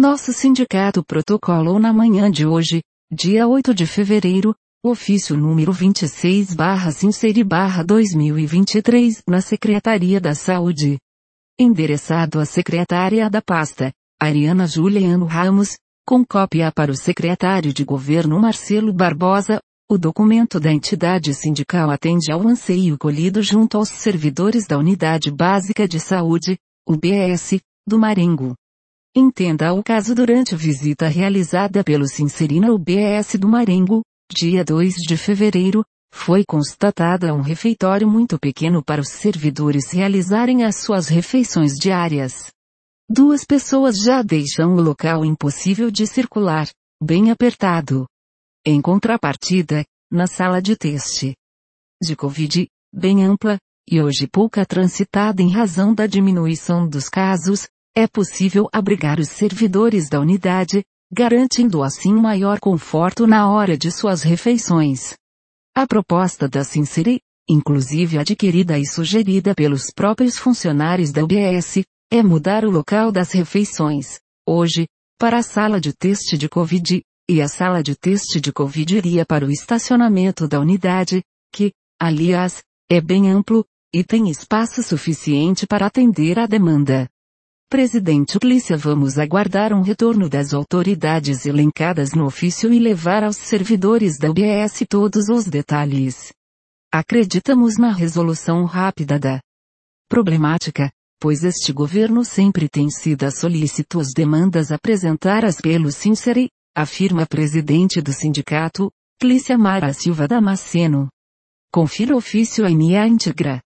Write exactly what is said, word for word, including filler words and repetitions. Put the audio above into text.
Nosso sindicato protocolou na manhã de hoje, dia oito de fevereiro, ofício número vinte e seis barra Sinceri barra dois mil e vinte e três, na Secretaria da Saúde. Endereçado à secretária da pasta, Ariana Juliano Ramos, com cópia para o secretário de Governo Marcelo Barbosa. O documento da entidade sindical atende ao anseio colhido junto aos servidores da Unidade Básica de Saúde, U B S, do Marengo. Entenda o caso durante visita realizada pelo Sinceri na U B S do Marengo, dia dois de fevereiro, foi constatada um refeitório muito pequeno para os servidores realizarem as suas refeições diárias. Duas pessoas já deixam o local impossível de circular, bem apertado. Em contrapartida, na sala de teste de Covid, bem ampla, e hoje pouca transitada em razão da diminuição dos casos, é possível abrigar os servidores da unidade, garantindo assim maior conforto na hora de suas refeições. A proposta da Sinceri, inclusive adquirida e sugerida pelos próprios funcionários da U B S, é mudar o local das refeições, hoje, para a sala de teste de Covid, e a sala de teste de Covid iria para o estacionamento da unidade, que, aliás, é bem amplo, e tem espaço suficiente para atender à demanda. Presidente Clícia, vamos aguardar um retorno das autoridades elencadas no ofício e levar aos servidores da U B S todos os detalhes. Acreditamos na resolução rápida da problemática, pois este governo sempre tem sido solícito às demandas apresentadas pelo Sinceri, afirma a presidente do sindicato, Clícia Mara Silva Damasceno. Confira o ofício em minha íntegra.